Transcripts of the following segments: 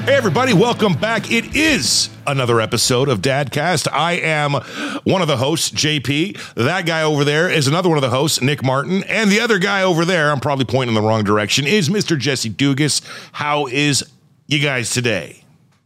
Hey, everybody, welcome back. It is another episode of Dadcast. I am one of the hosts, JP. That guy over there is another one of the hosts, Nick Martin. And the other guy over there, I'm probably pointing in the wrong direction, is Mr. Jesse Dugas. How is you guys today?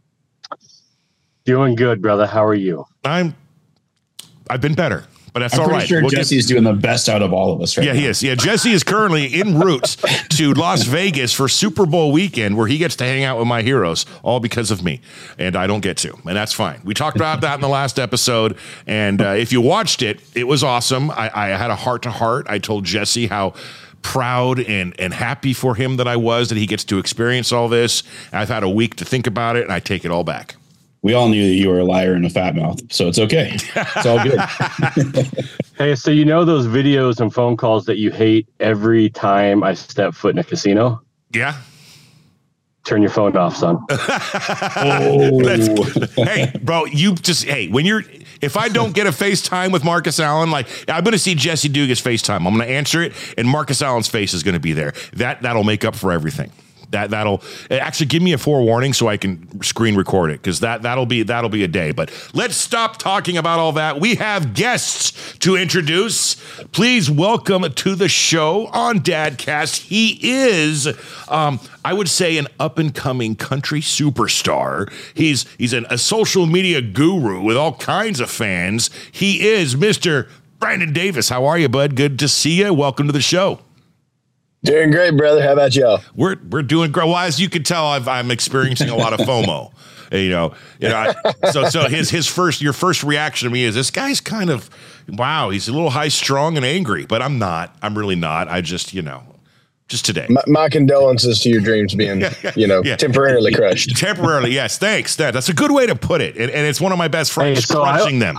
Doing good, brother. How are you? I've been better. But that's all right. Sure, Jesse's doing the best out of all of us right now. Yeah, he is. Yeah, Jesse is currently en route to Las Vegas for Super Bowl weekend, where he gets to hang out with my heroes, all because of me. And I don't get to. And that's fine. We talked about that in the last episode. And if you watched it, it was awesome. I had a heart-to-heart. I told Jesse how proud and happy for him that I was, that he gets to experience all this. I've had a week to think about it, and I take it all back. We all knew that you were a liar and a fat mouth, so it's okay. It's all good. Hey, so you know those videos and phone calls that you hate every time I step foot in a casino? Yeah. Turn your phone off, son. Hey, bro, if I don't get a FaceTime with Marcus Allen, like I'm going to see Jesse Dugas FaceTime. I'm going to answer it, and Marcus Allen's face is going to be there. That'll make up for everything. That'll actually give me a forewarning so I can screen record it, because that'll be a day. But let's stop talking about all that. We have guests to introduce. Please welcome to the show on Dadcast. He is, I would say, an up and coming country superstar. He's a social media guru with all kinds of fans. He is Mr. Brandon Davis. How are you, bud? Good to see you. Welcome to the show. Doing great, brother. How about y'all? We're doing great. Well, as you can tell, I'm experiencing a lot of FOMO. So your first reaction to me is, this guy's kind of, wow, he's a little high strung and angry, but I'm not. I'm really not. I just, just today. My condolences to your dreams being, temporarily crushed. Temporarily, yes. Thanks. That's a good way to put it. And it's one of my best friends crushing them.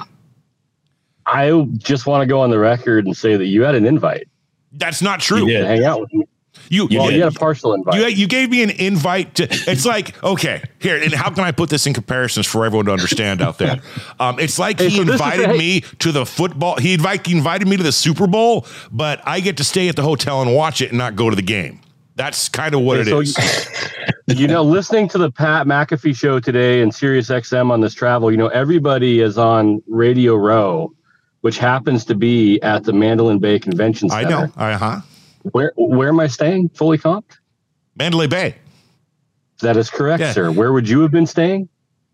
I just want to go on the record and say that you had an invite. That's not true. You did. Hang out with me. You had a partial invite. You gave me an invite to. It's like, okay, here, and how can I put this in comparisons for everyone to understand out there? It's like he invited me to the football. He invited me to the Super Bowl, but I get to stay at the hotel and watch it and not go to the game. That's kind of what it is. Listening to the Pat McAfee show today and Sirius XM on this travel, everybody is on Radio Row, which happens to be at the Mandalay Bay Convention Center. I know. Where am I staying? Fully comped? Mandalay Bay. That is correct, sir. Where would you have been staying?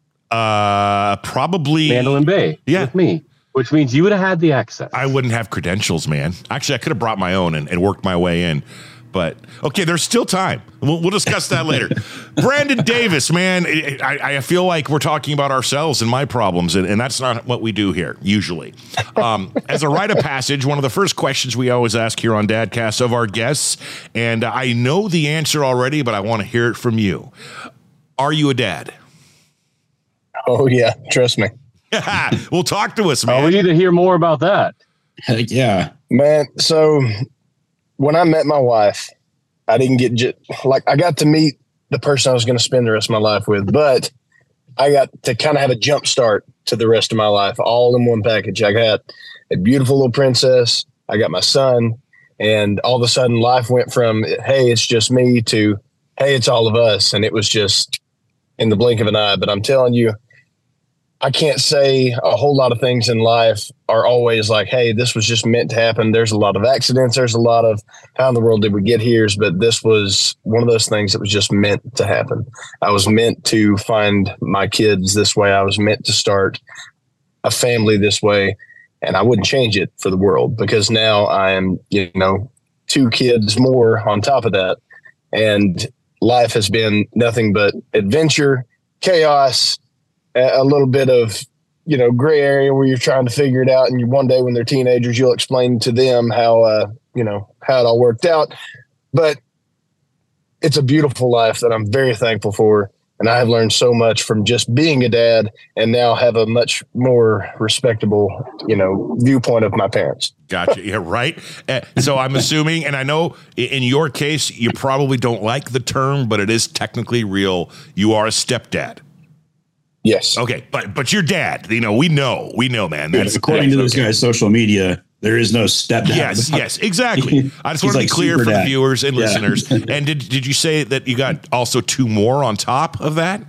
Probably Mandalay Bay. Yeah. With me. Which means you would have had the access. I wouldn't have credentials, man. Actually, I could have brought my own and worked my way in. But, okay, there's still time. We'll discuss that later. Brandon Davis, man, I feel like we're talking about ourselves and my problems, and that's not what we do here, usually. As a rite of passage, one of the first questions we always ask here on Dadcast of our guests, and I know the answer already, but I want to hear it from you. Are you a dad? Oh, yeah. Trust me. Well, talk to us, man. We need to hear more about that. Heck yeah. Man, so when I met my wife, I didn't I got to meet the person I was going to spend the rest of my life with, but I got to kind of have a jump start to the rest of my life, all in one package. I got a beautiful little princess. I got my son, and all of a sudden life went from, hey, it's just me, to, hey, it's all of us. And it was just in the blink of an eye. But I'm telling you, I can't say a whole lot of things in life are always like, hey, this was just meant to happen. There's a lot of accidents. There's a lot of how in the world did we get here? But this was one of those things that was just meant to happen. I was meant to find my kids this way. I was meant to start a family this way. And I wouldn't change it for the world, because now I am, 2 kids more on top of that. And life has been nothing but adventure, chaos, a little bit of, gray area where you're trying to figure it out. And one day when they're teenagers, you'll explain to them how it all worked out. But it's a beautiful life that I'm very thankful for. And I have learned so much from just being a dad, and now have a much more respectable, viewpoint of my parents. Gotcha. Yeah, right. So I'm assuming, and I know in your case, you probably don't like the term, but it is technically real. You are a stepdad. Yes. Okay, but your dad, we know, man. That's according to this guy's social media, there is no stepdad. Yes, exactly. I just want to be clear for the viewers and listeners. And did you say that you got also 2 more on top of that?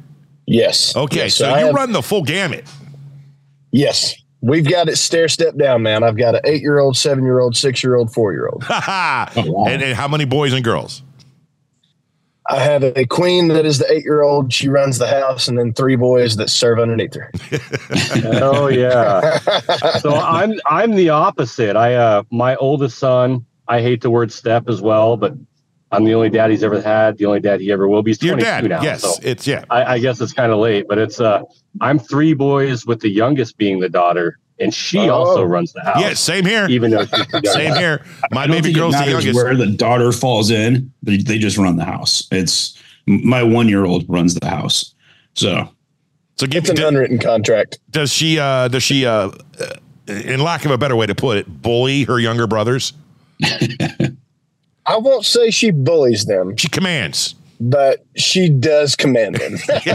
Yes. Okay, yes, so you run the full gamut. Yes. We've got it stair step down, man. I've got an 8-year-old, 7-year-old, 6-year-old, 4-year-old. And how many boys and girls? I have a queen that is the 8-year-old. She runs the house, and then 3 boys that serve underneath her. Oh yeah. So I'm the opposite. My oldest son, I hate the word step as well, but I'm the only dad he's ever had, the only dad he ever will be. He's 22 Your dad, now. yes. So it's yeah. I guess it's kind of late, but it's I'm 3 boys with the youngest being the daughter, and she also runs the house. Yeah, same here. Even though she's the same here. My I don't baby think girl's it the matters youngest. where the daughter falls in, but they just run the house. It's my 1-year-old runs the house. So It's an unwritten contract. Does she in lack of a better way to put it, bully her younger brothers? I won't say she bullies them, She commands. but she does command them.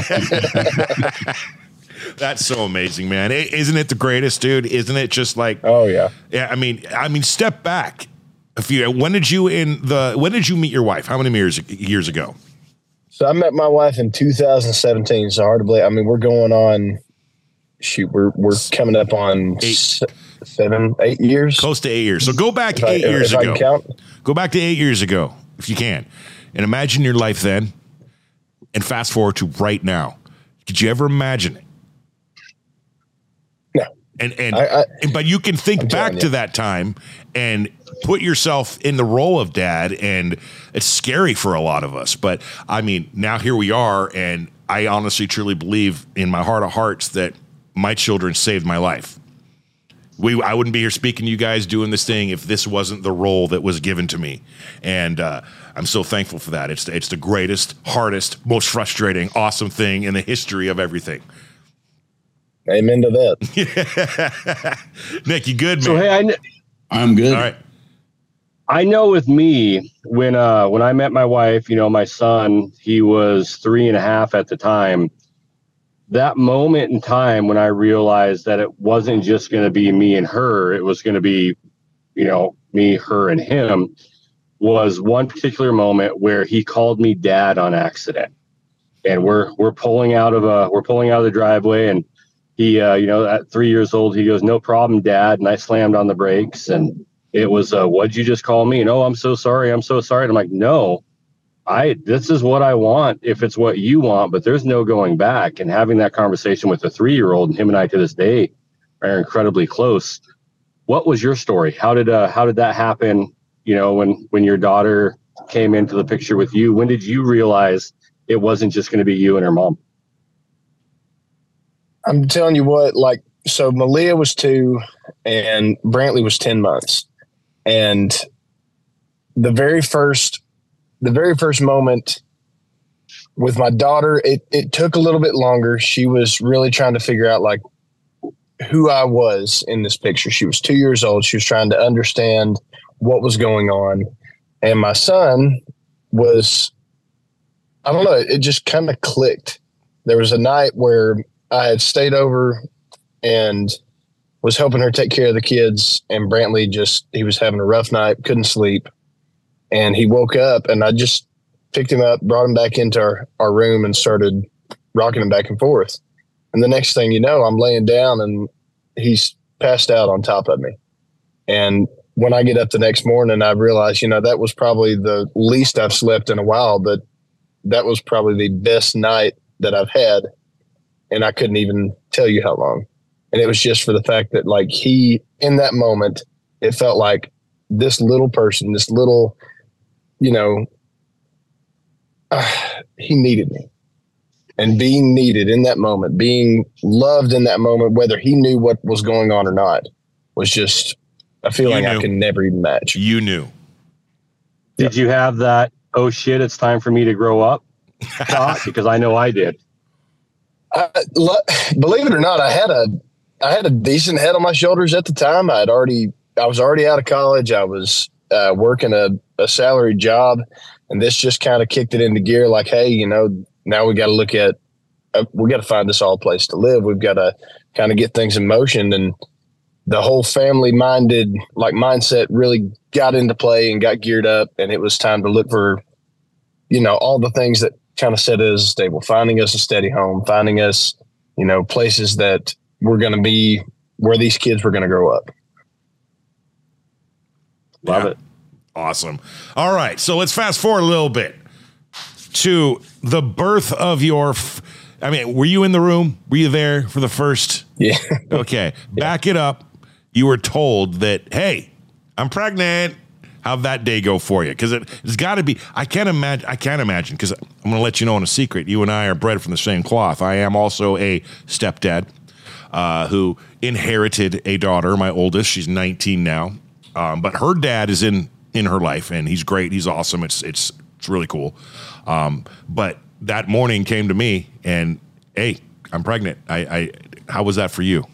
That's so amazing, man. Isn't it the greatest, dude? Isn't it just like, Oh yeah. yeah, I mean, step back. When did you meet your wife? How many years ago? So I met my wife in 2017. So hard to believe. I mean, we're going on. Shoot, we're coming up on 7, 8 years. Close to 8 years. So go back 8 years if I ago. can count. Go back to 8 years ago, if you can, and imagine your life then, and fast forward to right now. Could you ever imagine it? No. But you can think back to that time and put yourself in the role of dad, and it's scary for a lot of us. But I mean, now here we are, and I honestly, truly believe in my heart of hearts that my children saved my life. I wouldn't be here speaking to you guys doing this thing if this wasn't the role that was given to me. And I'm so thankful for that. It's the greatest, hardest, most frustrating, awesome thing in the history of everything. Amen to that. Nick, you good, man? So hey, I'm good. All right. I know with me, when I met my wife, my son, he was 3.5 at the time. That moment in time when I realized that it wasn't just going to be me and her, it was going to be, me, her, and him, was one particular moment where he called me dad on accident. And we're pulling out of the driveway, and he, at 3 years old, he goes, "No problem, Dad." And I slammed on the brakes, and it was, "What'd you just call me?" And, "Oh, I'm so sorry. I'm so sorry." And I'm like, "No, this is what I want if it's what you want, but there's no going back." And having that conversation with a 3-year-old, and him and I to this day are incredibly close. What was your story? How did that happen? When your daughter came into the picture with you, when did you realize it wasn't just going to be you and her mom? I'm telling you what, so Malia was 2 and Brantley was 10 months. And the very first moment with my daughter, it took a little bit longer. She was really trying to figure out who I was in this picture. She was 2 years old. She was trying to understand what was going on. And my son was, I don't know, it just kind of clicked. There was a night where I had stayed over and was helping her take care of the kids, and Brantley he was having a rough night, couldn't sleep. And he woke up, and I just picked him up, brought him back into our room, and started rocking him back and forth. And the next thing you know, I'm laying down, and he's passed out on top of me. And when I get up the next morning, I realized, that was probably the least I've slept in a while, but that was probably the best night that I've had. And I couldn't even tell you how long. And it was just for the fact that he, in that moment, it felt like this little person, this little, he needed me. And being needed in that moment, being loved in that moment, whether he knew what was going on or not, was just a feeling I can never even match. You knew. Did you have that, "Oh shit, it's time for me to grow up" thought? Because I know I did. Believe it or not, I had a decent head on my shoulders at the time. I was already out of college. I was working a salary job, and this just kind of kicked it into gear. Hey, now we got to look at, we got to find this all place to live. We've got to kind of get things in motion, and the whole family mindset really got into play and got geared up, and it was time to look for, all the things that kind of set it as a stable, finding us a steady home, finding us, places that we're going to be where these kids were going to grow up. Love it. Awesome. All right. So let's fast forward a little bit to the birth of your, were you in the room? Were you there for the first? Yeah. Okay. Back it up. You were told that, hey, I'm pregnant. How'd that day go for you? Because it's got to be. I can't imagine. Because I'm going to let you know in a secret. You and I are bred from the same cloth. I am also a stepdad who inherited a daughter. My oldest, she's 19 now, but her dad is in her life, and he's great. He's awesome. It's really cool. But that morning came to me, and hey, I'm pregnant. How was that for you?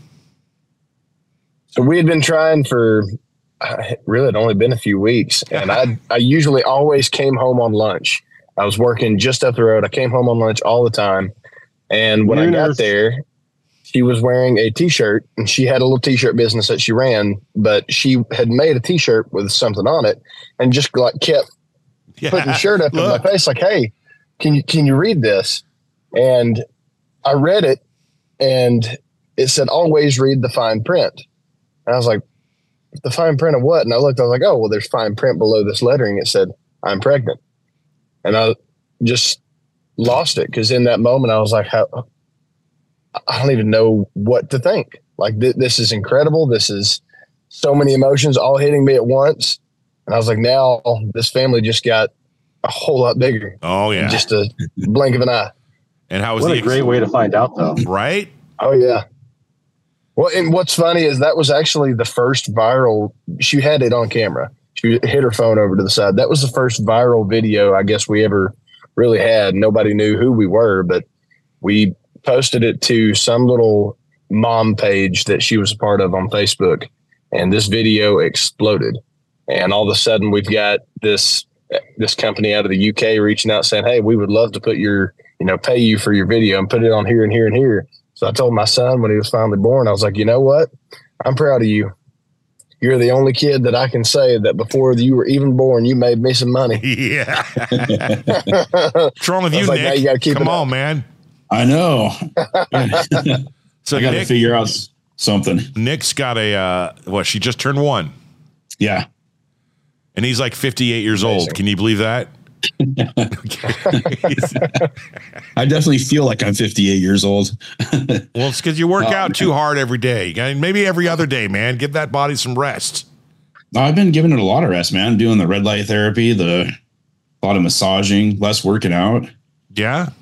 So we had been trying for. Really, it only been a few weeks, and I usually always came home on lunch. I was working just up the road. I came home on lunch all the time, and when I got there, she was wearing a T-shirt, and she had a little T-shirt business that she ran, but she had made a T-shirt with something on it, and just kept putting the shirt up in my face, like, "Hey, can you read this?" And I read it, and it said, "Always read the fine print." And I was like, the fine print of what? And I looked, I was like, oh, well, there's fine print below this lettering. It said, I'm pregnant. And I just lost it. Cause in that moment I was like, I don't even know what to think. Like this is incredible. This is so many emotions all hitting me at once. And I was like, now this family just got a whole lot bigger. Oh yeah. Just a blink of an eye. And how was what a great way to find out though. Right? Oh yeah. Well, and what's funny is that was actually the first viral. She had it on camera. She hit her phone over to the side. That was the first viral video I guess we ever really had. Nobody knew who we were, but we posted it to some little mom page that she was a part of on Facebook. And this video exploded. And all of a sudden we've got this company out of the UK reaching out saying, hey, we would love to put your, pay you for your video and put it on here and here and here. So I told my son when he was finally born, I was like, you know what? I'm proud of you. You're the only kid that I can say that before you were even born, you made me some money. Yeah. What's wrong with you, like, Nick? now you gotta keep Come it on, up. Man. I know. So I got to figure out something. Nick's got she just turned 1. Yeah. And he's like 58 years old. Can you believe that? I definitely feel like I'm 58 years old. Well, it's because you work out too hard every day. Maybe every other day, man. Give that body some rest. I've been giving it a lot of rest, man. Doing the red light therapy, a lot of massaging, less working out. Yeah.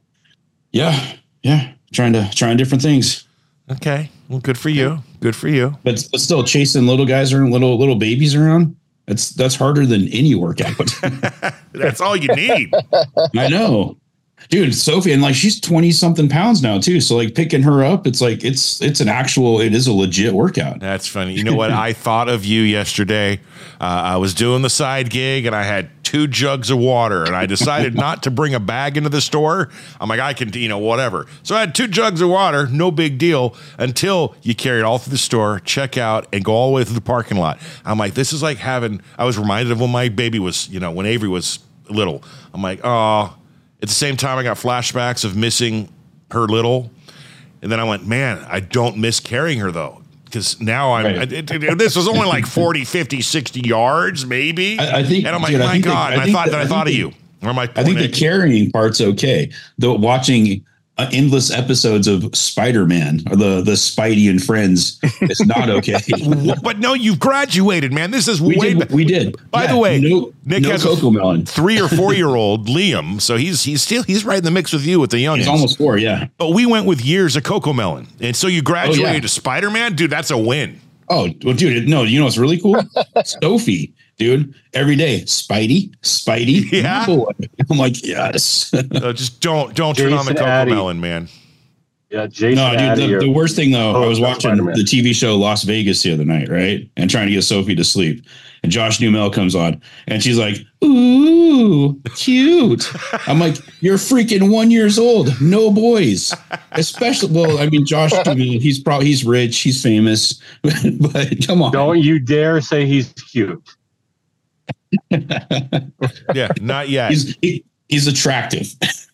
Yeah. Trying different things. Okay. Well, good for you. Good for you. But still chasing little guys around, little babies around. That's harder than any workout. That's all you need. I know, dude. Sophie, and she's 20 something pounds now too. So picking her up, it's it is a legit workout. That's funny. You know what? I thought of you yesterday. I was doing the side gig and I had 2 jugs of water and I decided not to bring a bag into the store. I'm like, I can, whatever. So I had 2 jugs of water, no big deal, until you carry it all through the store, check out, and go all the way through the parking lot. I'm like, this is like I was reminded of when my baby was, when Avery was little. I'm like, oh, at the same time, I got flashbacks of missing her little. And then I went, man, I don't miss carrying her though. Because now this was only like 40, 50, 60 yards, maybe. I think, and I'm like, my God. I thought of you. I think the carrying part's okay. Though watching endless episodes of Spider-Man or the Spidey and Friends, it's not okay. But no, you've graduated, man. This is we did. By the way, Nick has Coco Melon. 3 or 4 year old Liam, so he's right in the mix with you with the youngins. He's almost 4, yeah. But we went with years of Coco Melon, and so you graduated to Spider-Man, dude. That's a win. Oh, well, dude, no, you know what's really cool? Sophie, dude, every day, Spidey. Yeah. I'm like, yes. Just don't turn on the Coco Melon, man. Yeah, Jason. No, dude, the worst thing though, I was watching the TV show Las Vegas the other night, right? And trying to get Sophie to sleep. And Josh Duhamel comes on and she's like, ooh, cute. I'm like, you're freaking 1 year old. No boys. Especially, Josh Duhamel, he's rich, he's famous, but come on. Don't you dare say he's cute. Yeah, not yet. He's attractive.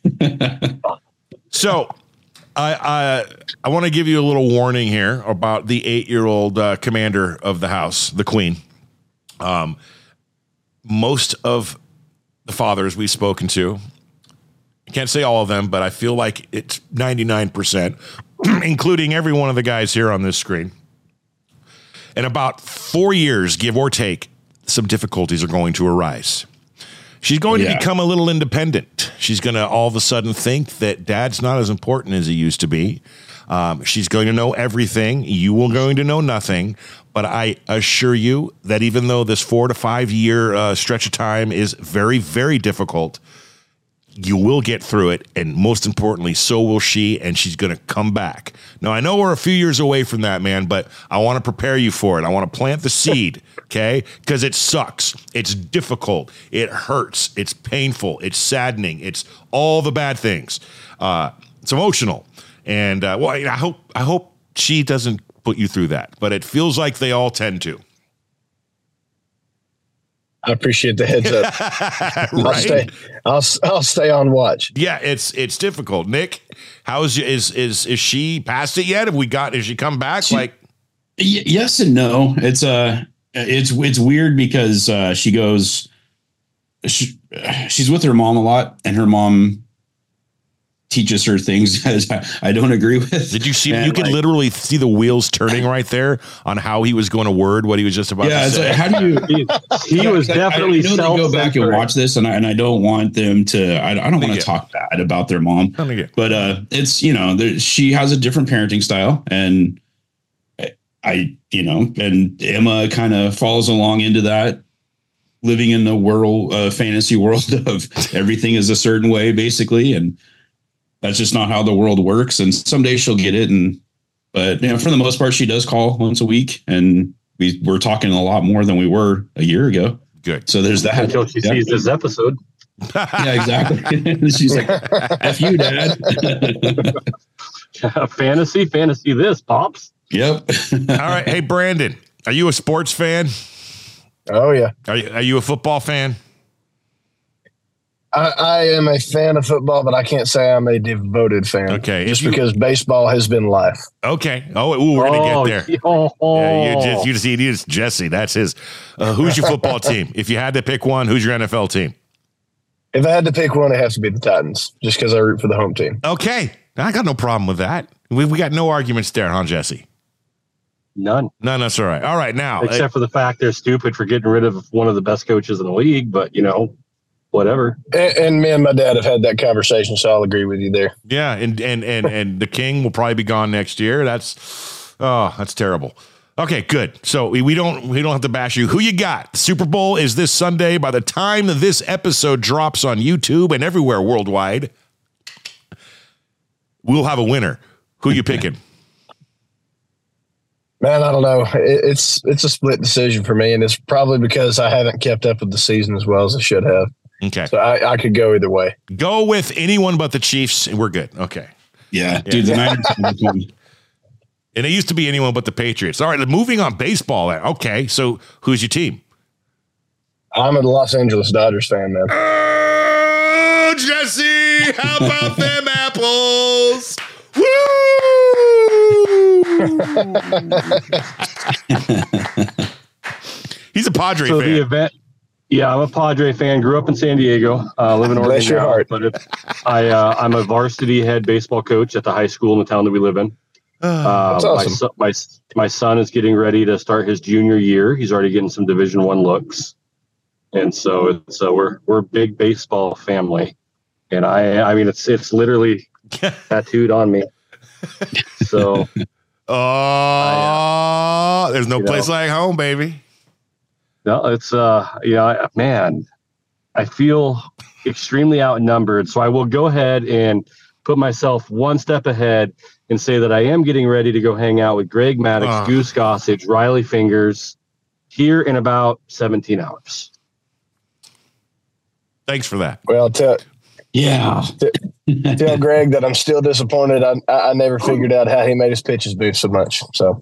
So I want to give you a little warning here about the 8-year-old commander of the house, the queen. Most of the fathers we've spoken to, I can't say all of them, but I feel like it's 99%, including every one of the guys here on this screen. In about 4 years, give or take, some difficulties are going to arise. She's going to become a little independent. She's going to all of a sudden think that dad's not as important as he used to be. She's going to know everything. You are going to know nothing. But I assure you that even though this 4 to 5 year stretch of time is very, very difficult, you will get through it. And most importantly, so will she. And she's going to come back. Now, I know we're a few years away from that, man, but I want to prepare you for it. I want to plant the seed, okay? Because it sucks. It's difficult. It hurts. It's painful. It's saddening. It's all the bad things. It's emotional. And well, I hope she doesn't put you through that, but it feels like they all tend to. I appreciate the heads up. Right? I'll stay on watch. Yeah, it's difficult. Nick, is she past it yet? Has she come back? Yes and no. It's weird because she's with her mom a lot, and her mom teaches her things that I don't agree with. Did you see? You could literally see the wheels turning right there on how he was going to word what he was just about to say. Like, how do you? He was definitely I know they go back and watch this, and I don't want them to. I don't want to talk bad about their mom, but it's she has a different parenting style, and and Emma kind of falls along into that, living in the fantasy world of everything is a certain way, basically, and that's just not how the world works. And someday she'll get it. But for the most part, she does call once a week, and we're talking a lot more than we were a year ago. Good. So there's that. Until she sees this episode. Yeah, exactly. She's like, F you, Dad. Fantasy this, Pops. Yep. All right. Hey, Brandon, are you a sports fan? Oh, yeah. Are you a football fan? I am a fan of football, but I can't say I'm a devoted fan. Okay. Just because baseball has been life. Okay. We're going to get there. Yeah, you just Jesse. That's his. Who's your football team? If you had to pick one, who's your NFL team? If I had to pick one, it has to be the Titans, just because I root for the home team. Okay. I got no problem with that. We got no arguments there, huh, Jesse? None. That's all right. All right. Now, except for the fact they're stupid for getting rid of one of the best coaches in the league, but whatever. And me and my dad have had that conversation, so I'll agree with you there. Yeah, and the King will probably be gone next year. That's terrible. Okay, good. So we don't have to bash you. Who you got? The Super Bowl is this Sunday. By the time this episode drops on YouTube and everywhere worldwide, we'll have a winner. Who you picking? Man, I don't know. It's a split decision for me, and it's probably because I haven't kept up with the season as well as I should have. Okay. So I could go either way. Go with anyone but the Chiefs, and we're good. Okay. Yeah. Dude, the Niners. And it used to be anyone but the Patriots. All right, moving on baseball. Okay, so who's your team? I'm a Los Angeles Dodgers fan, man. Oh, Jesse, how about them apples? Woo! He's a Padre fan. The event. Yeah, I'm a Padre fan. Grew up in San Diego. Live in Oregon. Bless your heart. But I'm a varsity head baseball coach at the high school in the town that we live in. That's awesome. My son is getting ready to start his junior year. He's already getting some Division I looks, and so we're a big baseball family. And I mean it's literally tattooed on me. So, there's no place like home, baby. No, it's man, I feel extremely outnumbered. So I will go ahead and put myself one step ahead and say that I am getting ready to go hang out with Greg Maddux, Goose Gossage, Riley Fingers here in about 17 hours. Thanks for that. Well, tell Greg that I'm still disappointed. I never figured out how he made his pitches move so much. So.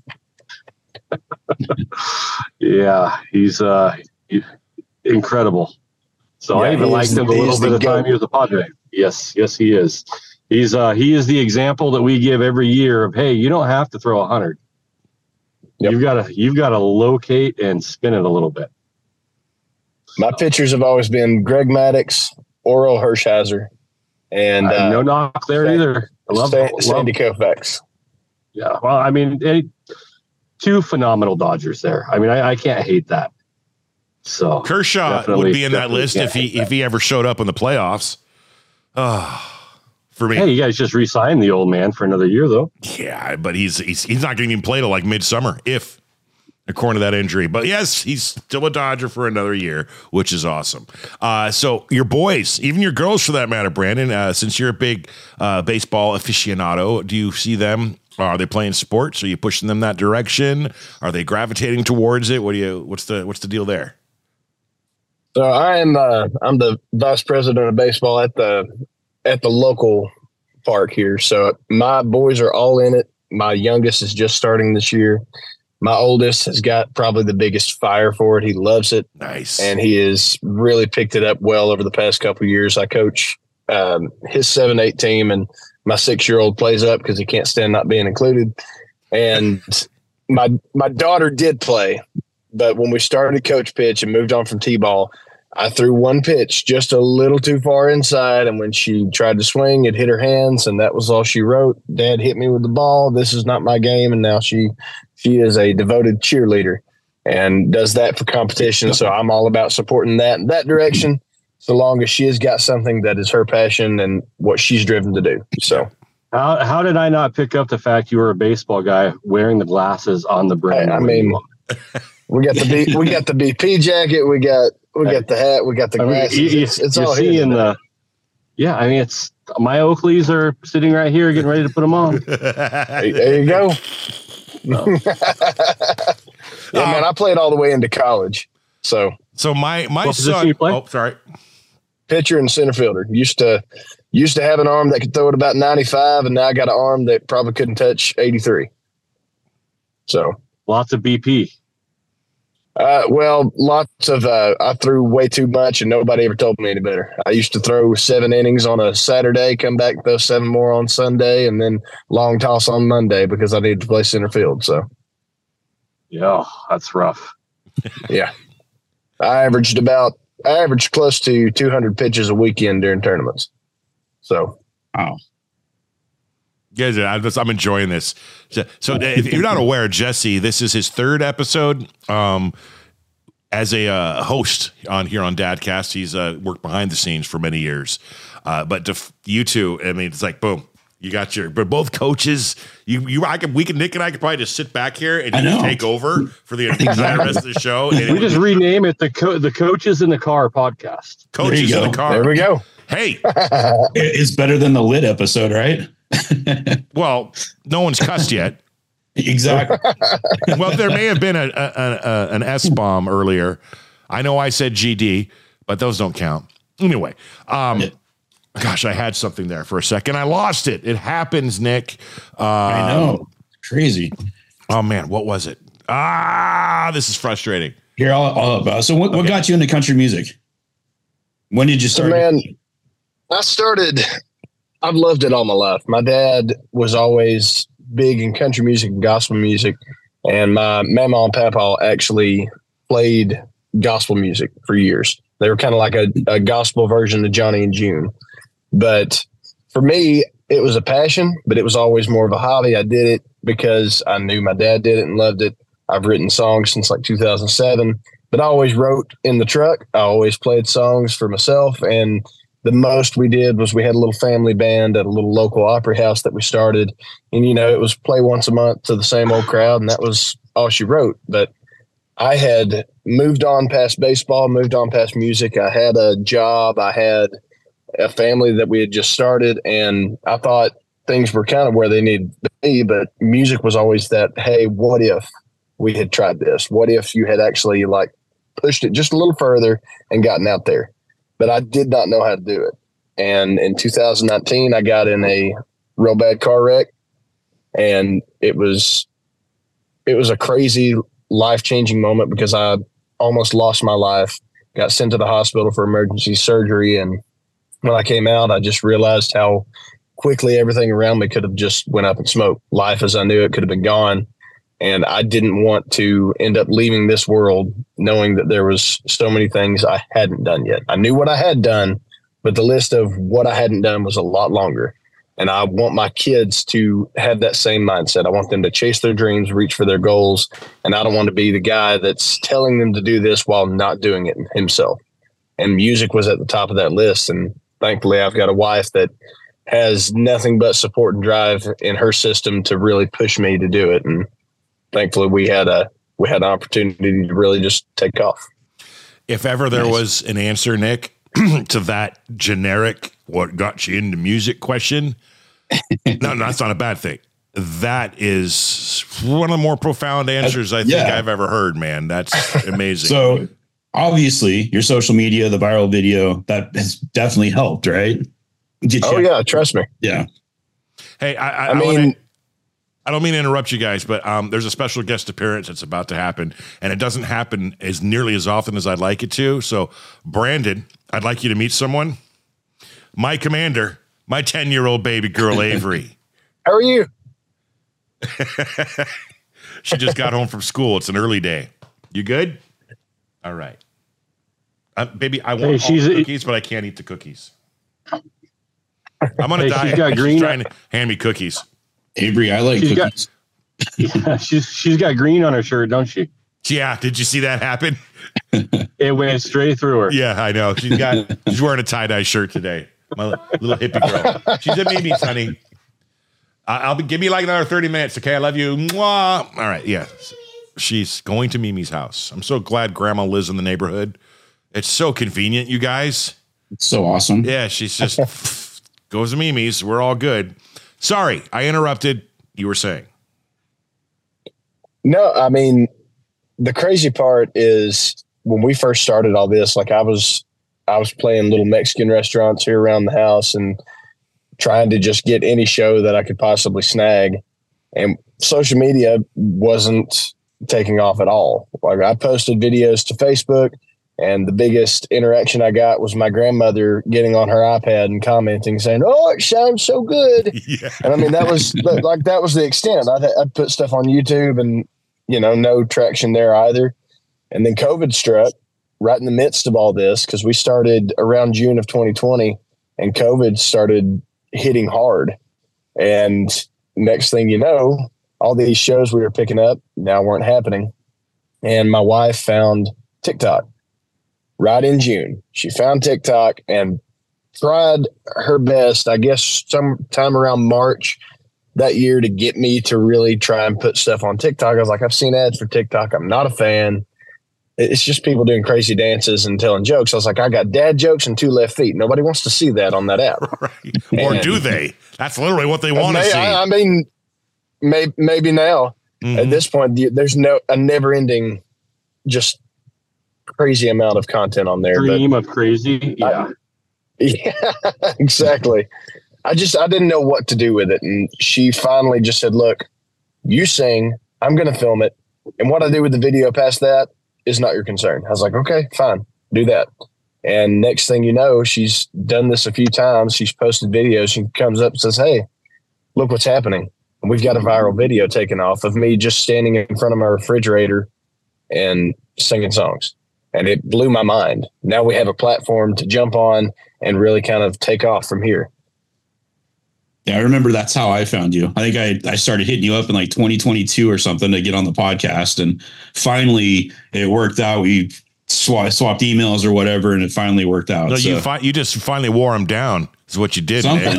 Yeah, he's incredible. So I even liked him a little bit of time he was a Padre. Yes, he is. He is the example that we give every year of, hey, you don't have to throw 100. Yep. You've got to locate and spin it a little bit. My pitchers have always been Greg Maddux, Orel Hershiser, and no knock there either. I love Sandy Koufax. Yeah, well, I mean, two phenomenal Dodgers there. I mean, I can't hate that. So Kershaw would be in that list if he ever showed up in the playoffs. For me, hey, you guys just re-signed the old man for another year, though. Yeah, but he's not going to even play till like midsummer, if according to that injury. But yes, he's still a Dodger for another year, which is awesome. So your boys, even your girls for that matter, Brandon, since you're a big baseball aficionado, do you see them? Are they playing sports? Are you pushing them that direction? Are they gravitating towards it? What's the deal there? So I'm the vice president of baseball at the local park here. So my boys are all in it. My youngest is just starting this year. My oldest has got probably the biggest fire for it. He loves it. Nice. And he has really picked it up well over the past couple of years. I coach his 7-8 team, and my 6-year-old plays up because he can't stand not being included. And my daughter did play, but when we started coach pitch and moved on from T-ball, I threw one pitch just a little too far inside, and when she tried to swing, it hit her hands, and that was all she wrote. Dad hit me with the ball. This is not my game. And now she is a devoted cheerleader and does that for competition. So I'm all about supporting that in that direction, so long as she has got something that is her passion and what she's driven to do. So how did I not pick up the fact you were a baseball guy wearing the glasses on the brand? I mean, we got the BP jacket. We got the hat. We got the glasses. It's all here. Yeah, I mean, it's my Oakleys are sitting right here, getting ready to put them on. There you go. No. Yeah, man, I played all the way into college. So my son. Oh, sorry. Pitcher and center fielder. Used to have an arm that could throw it about 95, and now I got an arm that probably couldn't touch 83. So lots of BP. Well, lots of I threw way too much, and nobody ever told me any better. I used to throw 7 innings on a Saturday, come back, throw 7 more on Sunday, and then long toss on Monday because I needed to play center field. So, yeah, that's rough. Yeah, I averaged close to 200 pitches a weekend during tournaments. So, wow. Guys, I'm enjoying this. So if you're not aware, Jesse, this is his 3rd episode as a host here on Dadcast. He's worked behind the scenes for many years. But to you two, I mean, it's like, boom, you got but both coaches, Nick and I could probably just sit back here and just take over for the entire rest of the show. We just rename it the Coaches in the Car podcast. Coaches in the Car. There we go. Hey, it's better than the Lit episode, right? Well, no one's cussed yet. Exactly. Well, there may have been an S-bomb earlier. I know I said GD, but those don't count. Anyway, gosh, I had something there for a second. I lost it. It happens, Nick. I know. Crazy. Oh, man, what was it? This is frustrating. Here, all about. So what got you into country music? When did you start? Man, I've loved it all my life. My dad was always big in country music and gospel music, and my mama and papa actually played gospel music for years. They were kind of like a gospel version of Johnny and June. But for me, it was a passion, but it was always more of a hobby. I did it because I knew my dad did it and loved it. I've written songs since like 2007, but I always wrote in the truck. I always played songs for myself, and the most we did was we had a little family band at a little local opera house that we started. And, it was play once a month to the same old crowd. And that was all she wrote. But I had moved on past baseball, moved on past music. I had a job. I had a family that we had just started. And I thought things were kind of where they needed to be. But music was always that, hey, what if we had tried this? What if you had actually pushed it just a little further and gotten out there? But I did not know how to do it. And in 2019, I got in a real bad car wreck, and it was a crazy life-changing moment because I almost lost my life, got sent to the hospital for emergency surgery, and when I came out, I just realized how quickly everything around me could have just went up in smoke. Life as I knew it could have been gone. And I didn't want to end up leaving this world knowing that there was so many things I hadn't done yet. I knew what I had done, but the list of what I hadn't done was a lot longer. And I want my kids to have that same mindset. I want them to chase their dreams, reach for their goals. And I don't want to be the guy that's telling them to do this while not doing it himself. And music was at the top of that list. And thankfully, I've got a wife that has nothing but support and drive in her system to really push me to do it. And thankfully, we had an opportunity to really just take off. If ever there was an answer, Nick, to that generic "what got you into music" question, no, that's not a bad thing. That is one of the more profound answers I think I've ever heard, man. That's amazing. So obviously, your social media, the viral video, that has definitely helped, right? Yeah, trust me. Yeah. Hey, I mean, I don't mean to interrupt you guys, but there's a special guest appearance that's about to happen, and it doesn't happen as nearly as often as I'd like it to. So, Brandon, I'd like you to meet someone. My commander, my 10-year-old baby girl, Avery. How are you? She just got home from school. It's an early day. You good? All right. Baby, I want all the cookies, but I can't eat the cookies. I'm on a diet. She's trying to hand me cookies. Avery, I like cookies. She's got green on her shirt, don't she? Yeah. Did you see that happen? It went straight through her. Yeah, I know. She's wearing a tie-dye shirt today. My little hippie girl. She's at Mimi's, honey. Give me like another 30 minutes. Okay. I love you. Mwah. All right. Yeah. She's going to Mimi's house. I'm so glad grandma lives in the neighborhood. It's so convenient, you guys. It's so awesome. Yeah. She's just goes to Mimi's. We're all good. Sorry, I interrupted. You were saying. No, I mean, the crazy part is when we first started all this, like I was playing little Mexican restaurants here around the house and trying to just get any show that I could possibly snag. And social media wasn't taking off at all. Like I posted videos to Facebook, and the biggest interaction I got was my grandmother getting on her iPad and commenting saying, "Oh, it sounds so good." Yeah. And I mean, that was the extent. I'd put stuff on YouTube and, no traction there either. And then COVID struck right in the midst of all this, because we started around June of 2020 and COVID started hitting hard. And next thing you know, all these shows we were picking up now weren't happening. And my wife found TikTok right in June. She found TikTok and tried her best, I guess sometime around March that year, to get me to really try and put stuff on TikTok. I was like, I've seen ads for TikTok. I'm not a fan. It's just people doing crazy dances and telling jokes. I was like, I got dad jokes and 2 left feet. Nobody wants to see that on that app. Right. Or do they? That's literally what they want to see. I mean, maybe now. Mm-hmm. At this point, there's a never ending, just crazy amount of content on there. Stream of crazy. Yeah. Yeah, exactly. I didn't know what to do with it. And she finally just said, look, you sing, I'm going to film it. And what I do with the video past that is not your concern. I was like, okay, fine, do that. And next thing you know, she's done this a few times. She's posted videos. She comes up and says, hey, look what's happening. And we've got a viral video taken off of me just standing in front of my refrigerator and singing songs. And it blew my mind. Now we have a platform to jump on and really kind of take off from here. Yeah, I remember that's how I found you. I think I started hitting you up in like 2022 or something to get on the podcast. And finally it worked out. We swapped emails or whatever, and it finally worked out. No, so. You just finally wore him down is what you did, man.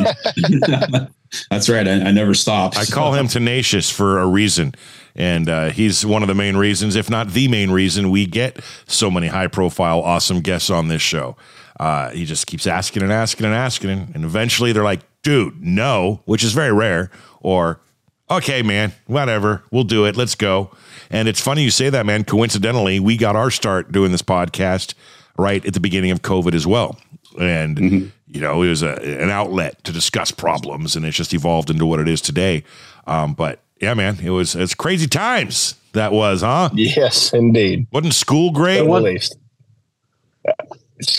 That's right. I never stopped. I call him tenacious for a reason. And he's one of the main reasons, if not the main reason, we get so many high-profile, awesome guests on this show. He just keeps asking and asking and asking. And eventually they're like, dude, no, which is very rare. Or, okay, man, whatever. We'll do it. Let's go. And it's funny you say that, man. Coincidentally, we got our start doing this podcast right at the beginning of COVID as well. And, it was an outlet to discuss problems, and it's just evolved into what it is today. But yeah, man, it's crazy times that was, huh? Yes, indeed. Wasn't school great? At least.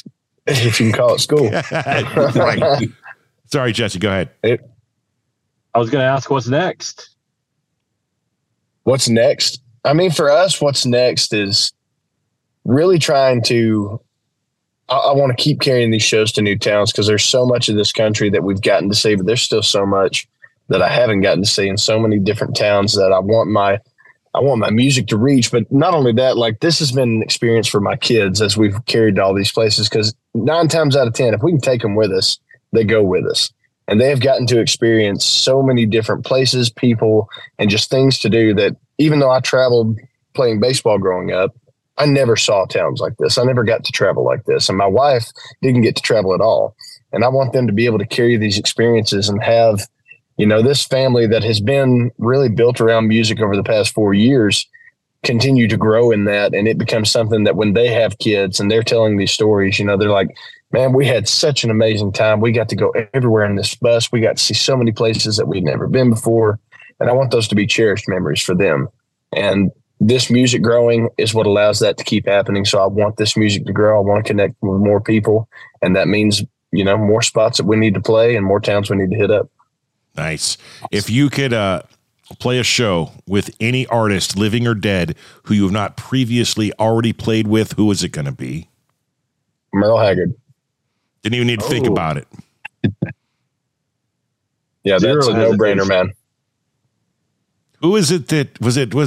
if you can call it school. Right. Sorry, Jesse, go ahead. I was going to ask what's next. What's next? I mean, for us, what's next is really trying to, I want to keep carrying these shows to new towns because there's so much of this country that we've gotten to see, but there's still so much that I haven't gotten to see in so many different towns that I want my music to reach. But not only that, like this has been an experience for my kids as we've carried to all these places, because 9 times out of 10, if we can take them with us, they go with us. And they have gotten to experience so many different places, people, and just things to do that even though I traveled playing baseball growing up, I never saw towns like this. I never got to travel like this. And my wife didn't get to travel at all. And I want them to be able to carry these experiences and have, you know, this family that has been really built around music over the past 4 years continue to grow in that. And it becomes something that when they have kids and they're telling these stories, you know, they're like, man, we had such an amazing time. We got to go everywhere in this bus. We got to see so many places that we'd never been before. And I want those to be cherished memories for them. And this music growing is what allows that to keep happening. So I want this music to grow. I want to connect with more people. And that means, you know, more spots that we need to play and more towns we need to hit up. Nice. If you could play a show with any artist, living or dead, who you have not previously already played with, who is it going to be? Merle Haggard. Didn't even need to think about it. Yeah, that's a no-brainer, man. Who is it that was it?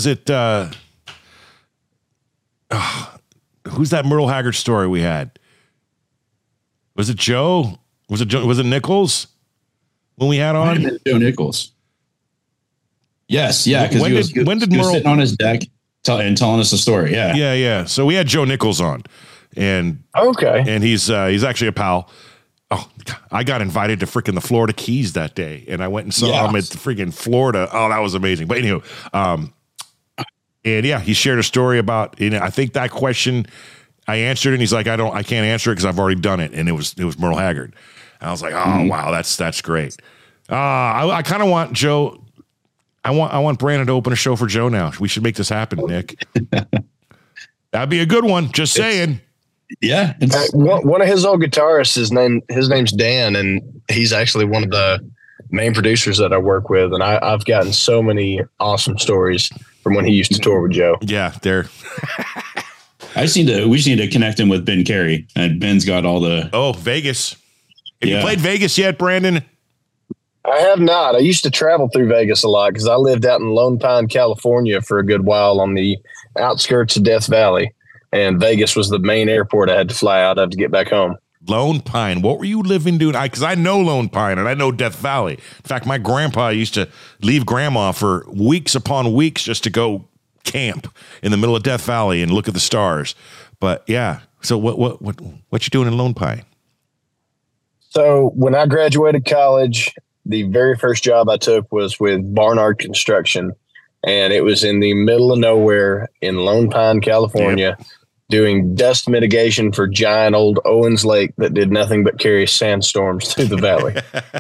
Who's that Merle Haggard story we had? Was it Joe? Was it Nichols when we had on? Joe Nichols. Yes, yeah. Because when did Merle sitting on his deck telling us a story? Yeah, yeah. So we had Joe Nichols on, and he's actually a pal. Oh, I got invited to freaking the Florida Keys that day, and I went and saw him at the freaking Florida. Oh, that was amazing. But anyway, and yeah, he shared a story about, you know, I think that question I answered, and he's like, I can't answer it because I've already done it, and it was Merle Haggard. And I was like, oh wow, that's great. I kind of want Joe. I want Brandon to open a show for Joe now. We should make this happen, Nick. That'd be a good one. Just saying. Yeah. One of his old guitarists, his name's Dan, and he's actually one of the main producers that I work with. And I've gotten so many awesome stories from when he used to tour with Joe. Yeah, there. We just need to connect him with Ben Carey, and Ben's got all the. Oh, Vegas. Have you played Vegas yet, Brandon? I have not. I used to travel through Vegas a lot because I lived out in Lone Pine, California for a good while on the outskirts of Death Valley. And Vegas was the main airport I had to fly out of to get back home. Lone Pine. What were you living doing? Because I know Lone Pine and I know Death Valley. In fact, my grandpa used to leave grandma for weeks upon weeks just to go camp in the middle of Death Valley and look at the stars. But yeah, so what you doing in Lone Pine? So when I graduated college, the very first job I took was with Barnard Construction, and it was in the middle of nowhere in Lone Pine, California. Yep. Doing dust mitigation for giant old Owens Lake that did nothing but carry sandstorms through the valley.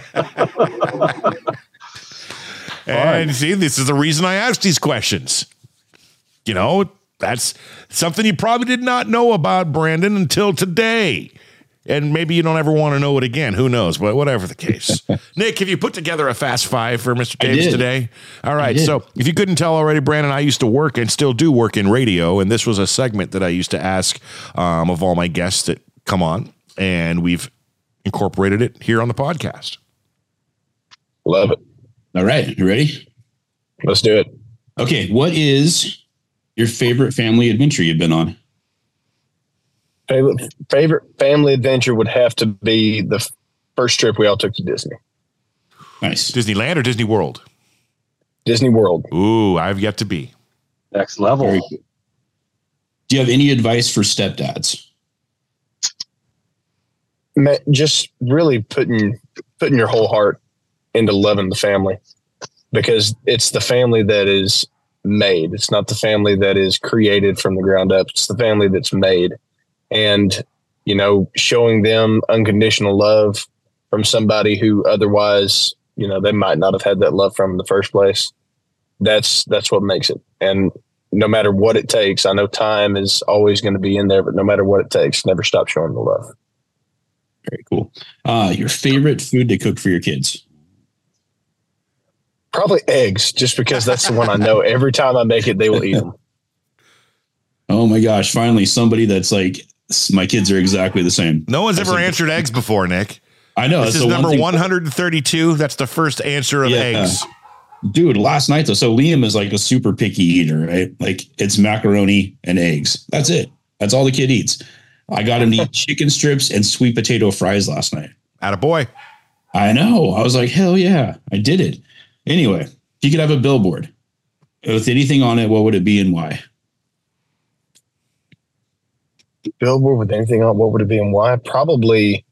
And see, this is the reason I asked these questions. You know, that's something you probably did not know about Brandon until today. And maybe you don't ever want to know it again. Who knows? But whatever the case. Nick, have you put together a Fast Five for Mr. Davis today? All right. So if you couldn't tell already, Brandon, I used to work and still do work in radio. And this was a segment that I used to ask of all my guests that come on. And we've incorporated it here on the podcast. Love it. All right. You ready? Let's do it. Okay. What is your favorite family adventure you've been on? Favorite family adventure would have to be the first trip we all took to Disney. Nice. Disneyland or Disney World? Disney World. Ooh, I've yet to be. Next level. Do you have any advice for stepdads? Just really putting your whole heart into loving the family, because it's the family that is made. It's not the family that is created from the ground up. It's the family that's made. And, you know, showing them unconditional love from somebody who otherwise, you know, they might not have had that love from in the first place. That's what makes it. And no matter what it takes, I know time is always going to be in there, but no matter what it takes, never stop showing the love. Very cool. Your favorite food to cook for your kids? Probably eggs, just because that's the one I know every time I make it, they will eat them. Oh my gosh. Finally, somebody that's like, my kids are exactly the same. No one's ever answered eggs before, Nick. I know. This is number 132. That's the first answer of eggs. Dude, last night though. So Liam is like a super picky eater, right? Like it's macaroni and eggs. That's it. That's all the kid eats. I got him to eat chicken strips and sweet potato fries last night. Attaboy. I know. I was like, hell yeah, I did it. Anyway, if you could have a billboard with anything on it, what would it be and why? Billboard with anything on, what would it be and why? Probably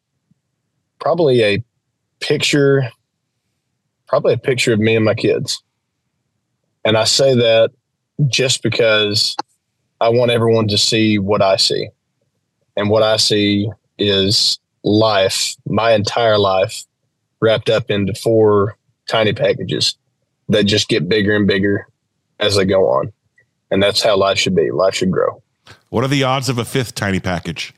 a picture. Probably a picture of me and my kids. And I say that just because I want everyone to see what I see. And what I see is life, my entire life, wrapped up into 4 tiny packages that just get bigger and bigger as they go on. And that's how life should be. Life should grow. What are the odds of a 5th tiny package?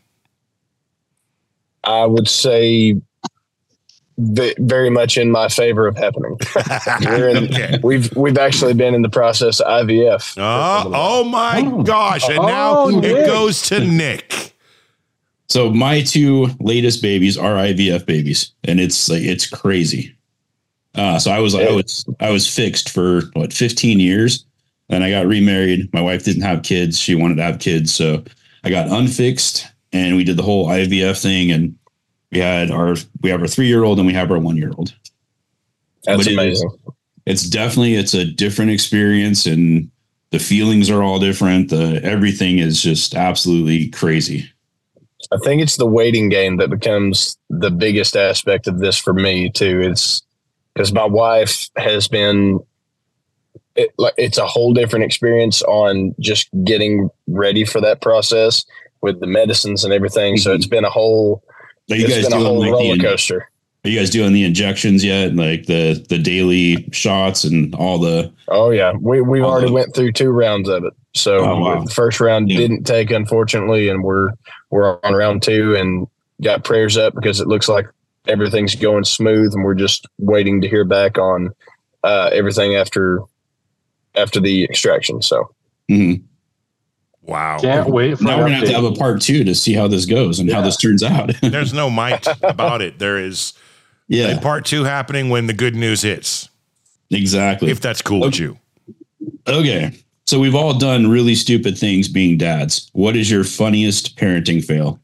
I would say very much in my favor of happening. We've actually been in the process of IVF. Oh my gosh. And now it goes to Nick. So my 2 latest babies are IVF babies, and it's crazy. So I was fixed for 15 years. Then I got remarried. My wife didn't have kids. She wanted to have kids. So I got unfixed and we did the whole IVF thing. And we have our 3-year-old and we have our 1-year-old. That's amazing. It's a different experience, and the feelings are all different. Everything is just absolutely crazy. I think it's the waiting game that becomes the biggest aspect of this for me too. It's because my wife has been, it's a whole different experience on just getting ready for that process with the medicines and everything. Mm-hmm. So it's been a whole roller coaster. Are you guys doing the injections yet? Like the daily shots and all the? Oh yeah. We've already went through 2 rounds of it. So the first round didn't take, unfortunately. And we're on round 2 and got prayers up because it looks like everything's going smooth, and we're just waiting to hear back on everything after the extraction. So, wow. Can't wait. Now we're going to have a part 2 to see how this goes and how this turns out. There's no might about it. There is a part 2 happening when the good news hits. Exactly. If that's cool with you. Okay. So we've all done really stupid things being dads. What is your funniest parenting fail?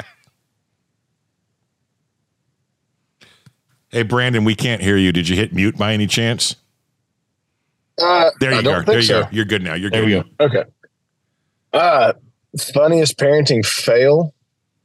Hey, Brandon, we can't hear you. Did you hit mute by any chance? There you go. There you go. You're good now. You're good. There we go. Okay. Funniest parenting fail.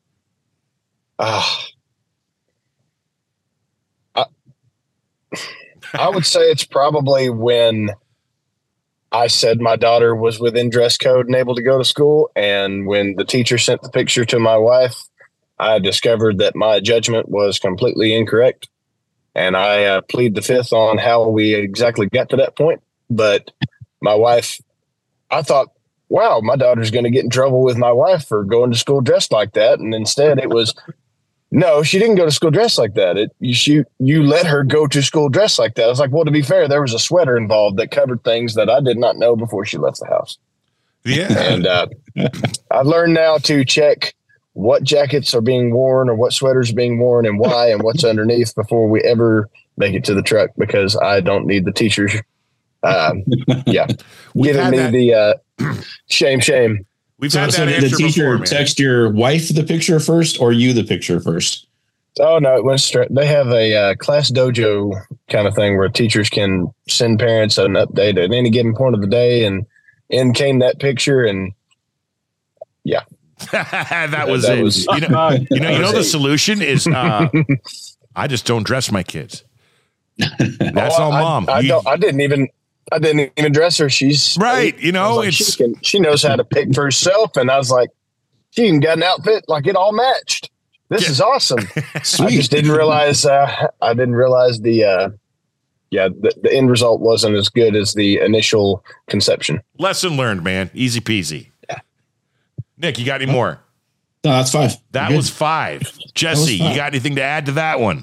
I would say it's probably when I said my daughter was within dress code and able to go to school. And when the teacher sent the picture to my wife, I discovered that my judgment was completely incorrect. And I plead the fifth on how we exactly got to that point. But my wife, I thought, wow, my daughter's going to get in trouble with my wife for going to school dressed like that. And instead it was, no, she didn't go to school dressed like that. You let her go to school dressed like that. I was like, well, to be fair, there was a sweater involved that covered things that I did not know before she left the house. Yeah. And I've learned now to check what jackets are being worn or what sweaters are being worn and why and what's underneath before we ever make it to the truck, because I don't need the teachers. Giving me the shame. We've had that did the teacher before, text your wife the picture first or you the picture first? Oh, no, it went straight. They have a class dojo kind of thing where teachers can send parents an update at any given point of the day, and in came that picture, and yeah. that was it. You know the solution is I just don't dress my kids. That's all mom. I didn't even dress her. She's right. She knows how to pick for herself. And I was like, she even got an outfit like it all matched. This is awesome. I just didn't realize. The end result wasn't as good as the initial conception. Lesson learned, man. Easy peasy. Yeah. Nick, you got any more? No, that's 5. That was 5. Jesse, you got anything to add to that one?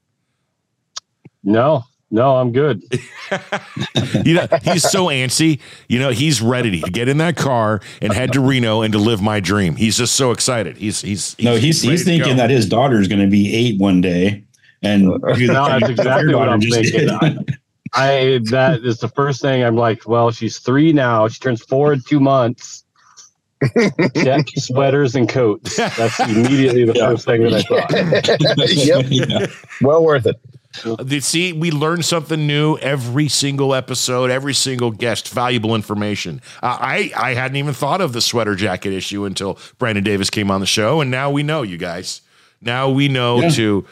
No, I'm good. He's so antsy. He's ready to get in that car and head to Reno and to live my dream. He's just so excited. He's thinking that his daughter is going to be 8 one day, and that's exactly what I'm thinking. That is the first thing I'm like. Well, she's 3 now. She turns 4 in 2 months. Check sweaters and coats. That's immediately the first thing that I thought. Yep. Well worth it. See, we learn something new every single episode, every single guest, valuable information. I hadn't even thought of the sweater jacket issue until Brandon Davis came on the show. And now we know, you guys. Now we know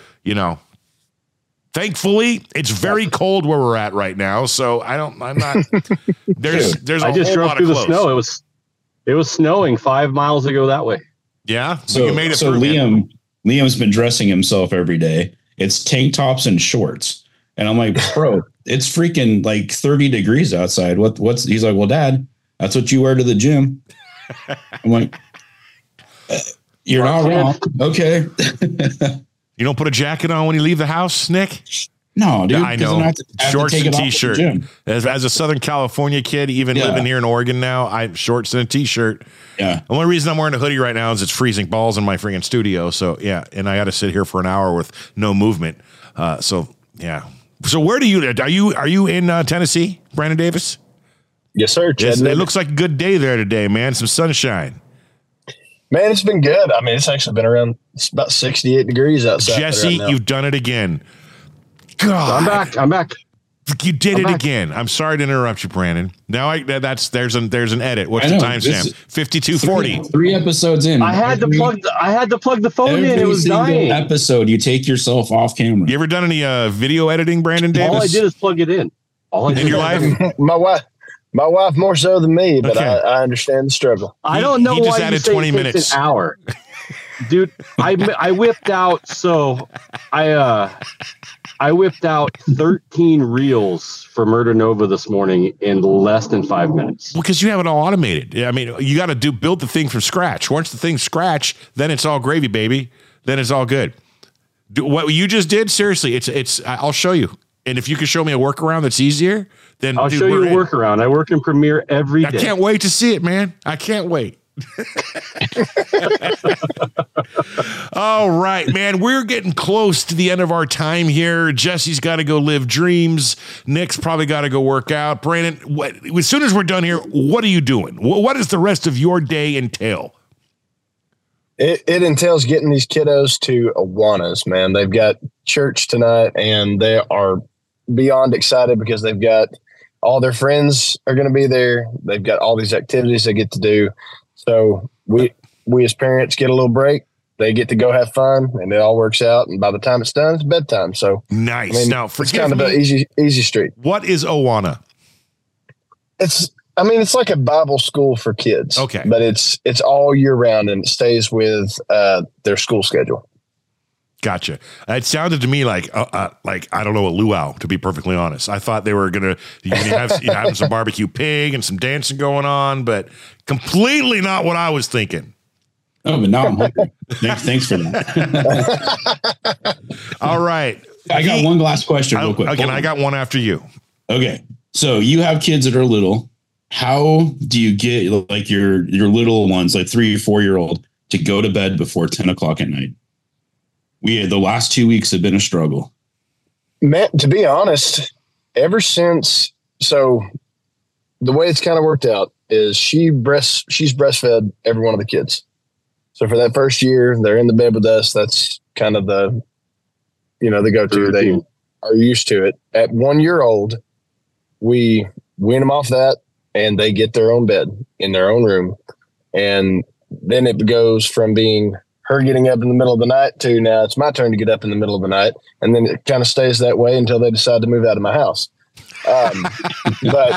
thankfully it's very cold where we're at right now. So I'm not, there's a I just whole drove lot through of the clothes. snow. It was snowing 5 miles ago that way. Yeah. So you made it so through. Liam's been dressing himself every day. It's tank tops and shorts. And I'm like, bro, it's freaking like 30 degrees outside. What's he's like, well, Dad, that's what you wear to the gym. I'm like, you're not wrong. Okay. You don't put a jacket on when you leave the house, Nick? No, dude. I know. Shorts and t-shirt. As a Southern California kid, even living here in Oregon now, I shorts and a t-shirt. Yeah. The only reason I'm wearing a hoodie right now is it's freezing balls in my freaking studio. So yeah, and I got to sit here for an hour with no movement. So yeah. So where are you in Tennessee, Brandon Davis? Yes, sir. It looks like a good day there today, man. Some sunshine. Man, it's been good. I mean, it's actually been around about 68 degrees outside. Jesse, right, you've done it again. God, I'm back. You did it again. I'm sorry to interrupt you, Brandon. Now there's an edit. What's the timestamp? 5240. 3 episodes in. I had to plug the phone in. It was dying. Episode, you take yourself off camera. You ever done any video editing, Brandon Davis? All I did is plug it in. In your life? My wife more so than me, but okay. I understand the struggle. I don't know why you say 20 minutes. An hour. Dude, I whipped out. So I whipped out 13 reels for Murder Nova this morning in less than 5 minutes. Because you have it all automated. I mean, you got to build the thing from scratch. Once the thing's scratch, then it's all gravy, baby. Then it's all good. What you just did, seriously, it's. I'll show you. And if you can show me a workaround that's easier, then I'll show you a workaround. I work in Premiere every day. I can't wait to see it, man. I can't wait. All right, man. We're getting close to the end of our time here. Jesse's got to go live dreams. Nick's probably got to go work out. Brandon, as soon as we're done here, what are you doing? What does the rest of your day entail? It entails getting these kiddos to Awanas, man. They've got church tonight, and they are beyond excited because they've got all their friends are going to be there. They've got all these activities they get to do. So we as parents get a little break. They get to go have fun, and it all works out. And by the time it's done, it's bedtime. So nice. I mean, now, it's kind of an easy street. What is Awana? It's like a Bible school for kids. Okay, but it's all year round, and it stays with their school schedule. Gotcha. It sounded to me like I don't know, a luau, to be perfectly honest. I thought they were gonna have some barbecue pig and some dancing going on, but completely not what I was thinking. Oh, but now I'm hungry. Thanks for that. All right. I got one last question real quick. Okay, I got one after you. Okay. So you have kids that are little. How do you get like your little ones, like 3 or 4 year old, to go to bed before 10 o'clock at night? The last 2 weeks have been a struggle. Man, to be honest, ever since, so the way it's kind of worked out is she's breastfed every one of the kids. So for that first year, they're in the bed with us. That's kind of the go-to. They are used to it. At 1 year old, we wean them off that, and they get their own bed in their own room. And then it goes from being her getting up in the middle of the night to now it's my turn to get up in the middle of the night. And then it kind of stays that way until they decide to move out of my house. But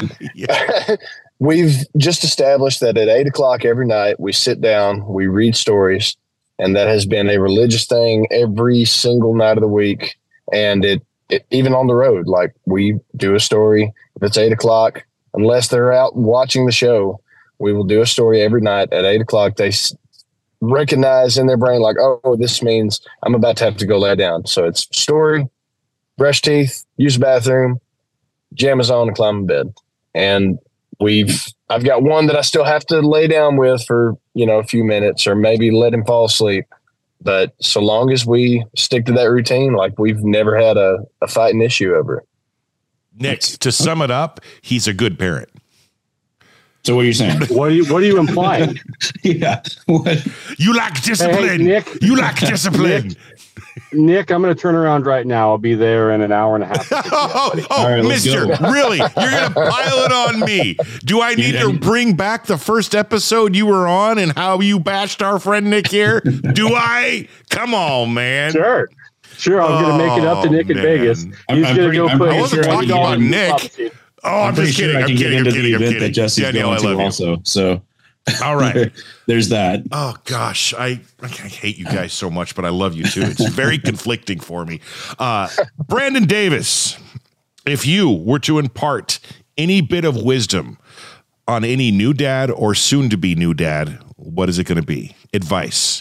we've just established that at 8 o'clock every night, we sit down, we read stories, and that has been a religious thing every single night of the week. And it even on the road, like we do a story. If it's 8 o'clock, unless they're out watching the show, we will do a story every night at 8 o'clock. recognize in their brain, like, oh, this means I'm about to have to go lay down. So it's story, brush teeth, use the bathroom, pajamas on, and climb in bed. And I've got one that I still have to lay down with for, a few minutes or maybe let him fall asleep. But so long as we stick to that routine, like we've never had a fighting issue over it. Nick, to sum it up, he's a good parent. So what are you saying? What are you implying? Yeah. What? You lack discipline. Hey, Nick. You lack discipline. Nick, I'm going to turn around right now. I'll be there in an hour and a half. Right, mister, really? You're going to pile it on me. Do I need to bring back the first episode you were on and how you bashed our friend Nick here? Do I? Come on, man. Sure. I'm going to make it up to Nick in Vegas. He's going to go put. I wasn't talking about Nick. Oh, I'm just kidding. I'm kidding. That Jesse's going to also. So, all right. There's that. Oh gosh, I hate you guys so much, but I love you too. It's very conflicting for me. Brandon Davis, if you were to impart any bit of wisdom on any new dad or soon to be new dad, what is it going to be? Advice.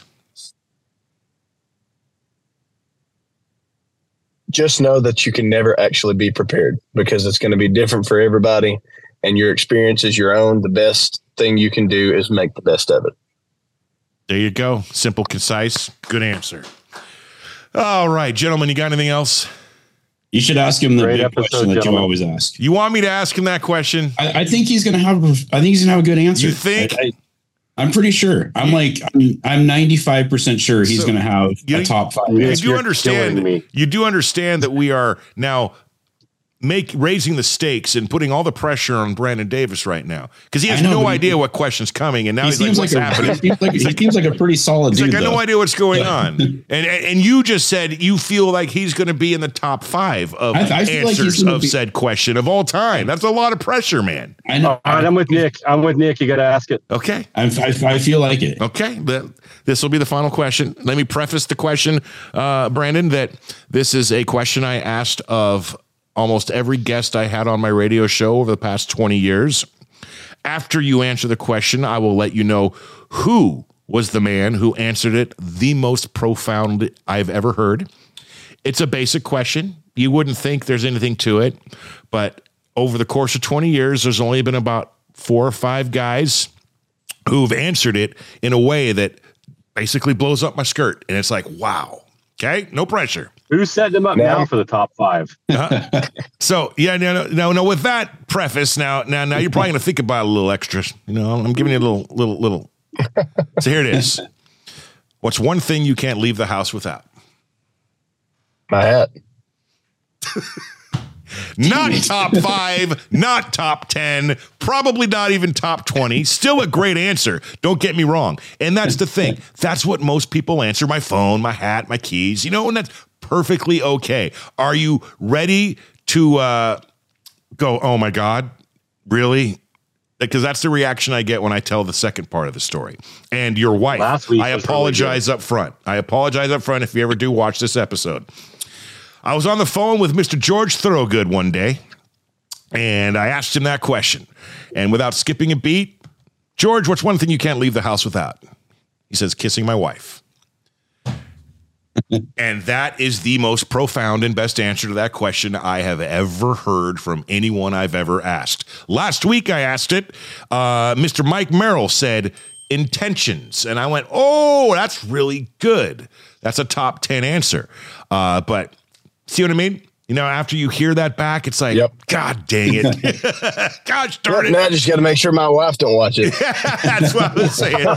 Just know that you can never actually be prepared because it's going to be different for everybody and your experience is your own. The best thing you can do is make the best of it. There you go. Simple, concise, good answer. All right, gentlemen, you got anything else? You should ask him the big question that you always ask. You want me to ask him that question? I think he's going to have a good answer. You think? I'm pretty sure. I'm 95% sure he's going to have a top 5. You do understand that we are now raising the stakes and putting all the pressure on Brandon Davis right now because he has no idea what question's coming, and now he's like, "What's happening?" He seems like a pretty solid dude. He's like, "I have no idea what's going on," and you just said you feel like he's going to be in the top 5 of answers of said question of all time. That's a lot of pressure, man. I know. All right, I'm with Nick. You got to ask it. Okay, I feel like it. Okay, this will be the final question. Let me preface the question, Brandon, that this is a question I asked of almost every guest I had on my radio show over the past 20 years. After you answer the question, I will let you know who was the man who answered it the most profound I've ever heard. It's a basic question. You wouldn't think there's anything to it, but over the course of 20 years, there's only been about 4 or 5 guys who've answered it in a way that basically blows up my skirt. And it's like, wow. Okay, no pressure. Who's setting him up now for the top 5? So yeah, no. With that preface, now you're probably gonna think about a little extras. I'm giving you a little. So here it is. What's one thing you can't leave the house without? My hat. Not top 5, not top 10, probably not even top 20. Still a great answer. Don't get me wrong. And that's the thing. That's what most people answer. My phone, my hat, my keys, and that's perfectly okay. Are you ready to go, oh my God, really? Because that's the reaction I get when I tell the second part of the story. And your wife, I apologize up front. If you ever do watch this episode. I was on the phone with Mr. George Thorogood one day, and I asked him that question. And without skipping a beat, George, what's one thing you can't leave the house without? He says, kissing my wife. And that is the most profound and best answer to that question I have ever heard from anyone I've ever asked. Last week I asked it. Mr. Mike Merrill said, intentions. And I went, oh, that's really good. That's a top 10 answer. But see what I mean? After you hear that back, it's like, God dang it. Gosh darn it. Now I just got to make sure my wife don't watch it. That's what I was saying.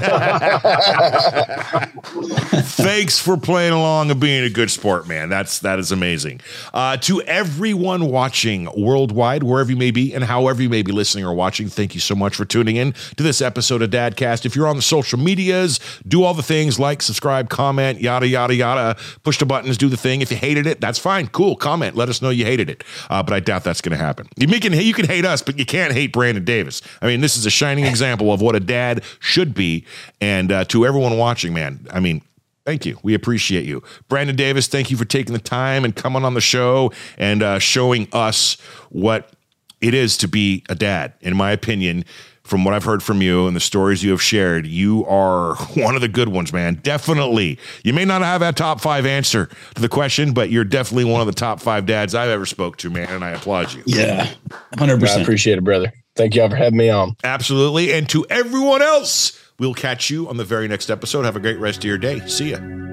Thanks for playing along and being a good sport, man. That is amazing. To everyone watching worldwide, wherever you may be and however you may be listening or watching, thank you so much for tuning in to this episode of Dadcast. If you're on the social medias, do all the things like subscribe, comment, yada, yada, yada. Push the buttons, do the thing. If you hated it, that's fine. Cool. Comment. Let us know you hated it. But I doubt that's going to happen. You can hate us, but you can't hate Brandon Davis. I mean, this is a shining example of what a dad should be. And to everyone watching, man, I mean, thank you. We appreciate you. Brandon Davis, thank you for taking the time and coming on the show and showing us what it is to be a dad. In my opinion, from what I've heard from you and the stories you have shared, you are one of the good ones, man. Definitely. You may not have that top 5 answer to the question, but you're definitely one of the top 5 dads I've ever spoke to, man, and I applaud you. Yeah, 100%. I appreciate it, brother. Thank y'all for having me on. Absolutely. And to everyone else, we'll catch you on the very next episode. Have a great rest of your day. See ya.